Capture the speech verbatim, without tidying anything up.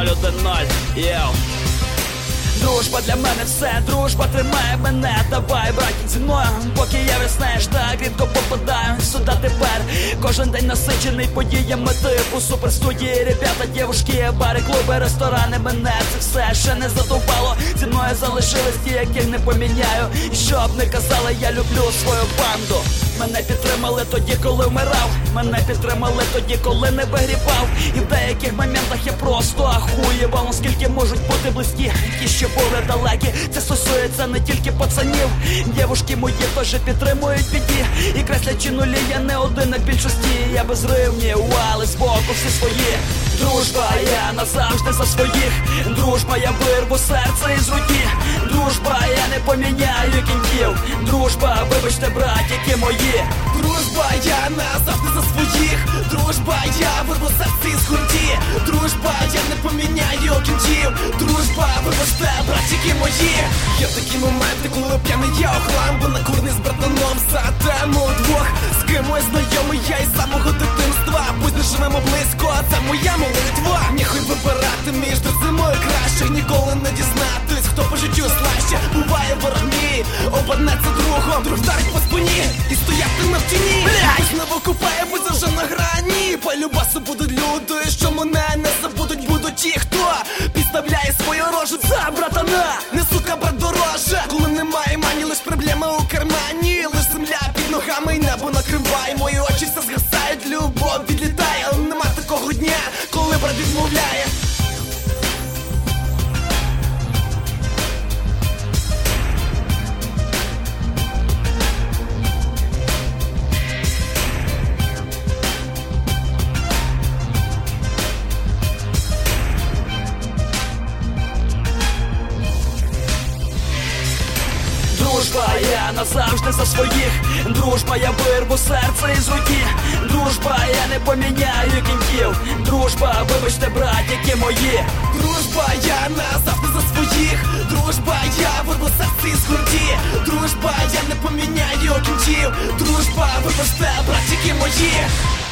ноль один ноль, йоу. Дружба для мене все, дружба тримає мене. Давай, братік, зі мною, поки я виснеш, так рідко попадаю сюди тепер. Кожен день насичений подіями типу суперстудії, ребята, дівушки, бари, клуби, ресторани. Мене це все ще не задовбало. Зі мною залишились ті, яких не поміняю. І щоб не казали, я люблю свою банду. Мене підтримали тоді, коли вмирав. Мене підтримали тоді, коли не вигрібав. І в деяких моментах я просто ахуєвав. Наскільки можуть бути близькі ті, що були далекі. Це стосується не тільки пацанів. Дівушки мої теж підтримують біді. І креслячи нулі, я не один на більшості. Я безривні, але збоку всі свої. Дружба, я назавжди за своїх. Дружба, я вирву серце із руки. Дружба, я не поміняю кінців. Дружба, вибачте, братіки мої. Дружба, я назавжди за своїх. Дружба, я вирву серце із груді. Дружба, я не поміняю кінців. Дружба, вибачте, братіки мої. Є такі моменти, коли п'яний я охлам, бо накурний з братаном садемо вдвох. З кимось знайомий я із самого дитинства. Пусть не живемо близько, а це моя молитва. Ніхуй вибирати між друзимою краще. Ніколи не дізнатись, хто по життю слаще. Буває ворог мій, обернеться другом. Друг вдарить по спині і стоятиме в тіні. Хтось знову купає, будь вже на грані. По любасу будуть люди, що мене не забудуть. Будуть ті, хто підставляє свою рожу за братана. Не сука, брат дороже. Коли немає мані, лиш проблема у кармані. Лиш земля під ногами і небо накриває. Мої очі все згасають, любов відлітає. Але нема такого дня, коли брат відмовляє. Дружба, я назавжди за своїх. Дружба, я вирву серце із руки. Дружба, я не поміняю кінців. Дружба, вибачте, братіки мої. Дружба, я назавжди за своїх. Дружба, я вирву серце із груді. Дружба, я не поміняю кінців. Дружба, вибачте, братіки мої.